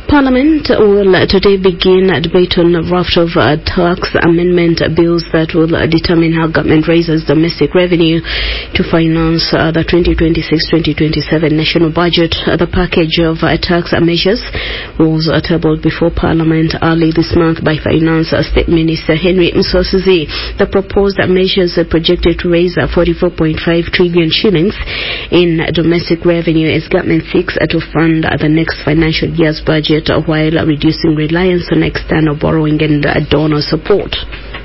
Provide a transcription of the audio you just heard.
Parliament will today begin a debate on a raft of tax amendment bills that will determine how government raises domestic revenue to finance the 2026-2027 national budget. The package of tax measures was tabled before Parliament early this month by Finance State Minister Henry Msosizi. The proposed measures are projected to raise 44.5 trillion shillings in domestic revenue as government seeks to fund the next financial year's budget while reducing reliance on external borrowing and donor support.